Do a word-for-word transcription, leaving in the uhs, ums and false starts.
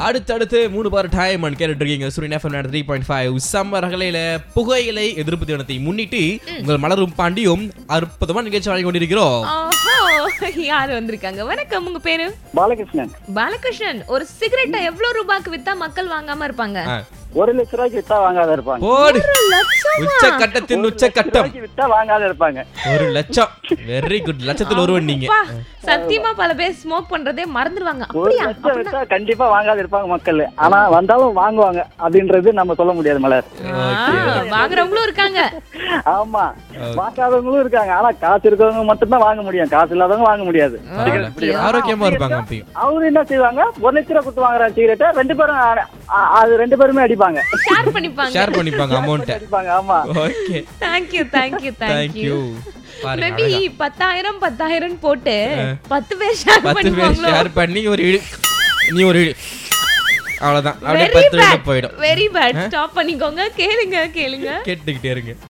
அடுத்தடுத்து மூணு part time கேட்டுட்டு இருக்கீங்க Suryan FM three point five summer ரகலையில புகையிலை எதிர்ப்பு தினத்தை முன்னிட்டு உங்கள் மலரும் பாண்டியும் அற்புதமா நிகழ்ச்சி வழங்கி கொண்டிருக்கிறோம். யாரு வந்திருக்காங்க? வணக்கம், உங்க பேரு? பாலகிருஷ்ணன். பாலகிருஷ்ணன், ஒரு சிகரெட்டை எவ்வளவு ரூபாய்க்கு வித்தா மக்கள் வாங்காம இருப்பாங்க? ஒரு லட்ச ரூபாய்க்கு வித்தா வாங்காத இருப்பாங்க. உச்ச கட்டத்தின் உச்ச கட்டம் வித்தா வாங்காத இருப்பாங்க. ஒரு லட்சம். Very good. லட்சத்துல ஒருவன் நீங்க. சத்தியமா பல பேர் ஸ்மோக் பண்றதே மறந்துடுவாங்க. அப்படியா? வித்தா கண்டிப்பா வாங்காத இருப்பாங்க மக்கள். ஆனா வந்தாலும் வாங்குவாங்க அப்படின்றது நம்ம சொல்ல முடியாது மலர். வாங்குறவங்களும் இருக்காங்க. ஆமா, வாங்காதவங்களும் இருக்காங்க. ஆனா காசு இருக்கிறவங்க மட்டும் தான் வாங்க முடியும், காசு இல்லாதவங்க வாங்க முடியாது. ஆரோக்கியமா இருப்பாங்க. அவரு என்ன செய்வாங்க, ஒரு லட்ச ரூபாய் கொடுத்து வாங்குற சிகரெட்டை ரெண்டு பேரும் அது ரெண்டு பேருமே அடிப்பாங்க. ஷேர் பண்ணிப்பாங்க. ஷேர் பண்ணிப்பாங்க அமௌண்ட். அடிப்பாங்க. ஆமா. Okay. Thank you, thank you, thank you. Maybe பத்தாயிரம் பத்தாயிரம் போட்டு பத்து பேர் ஷேர் பத்து பேர் ஷேர் பண்ணி ஒரு நீ ஒரு அவ்வளவுதான். அப்படியே பத்து போயிடும். Very bad. ஸ்டாப் பண்ணிக்கோங்க. கேளுங்க கேளுங்க கேட்டுக்கிட்டே இருங்க.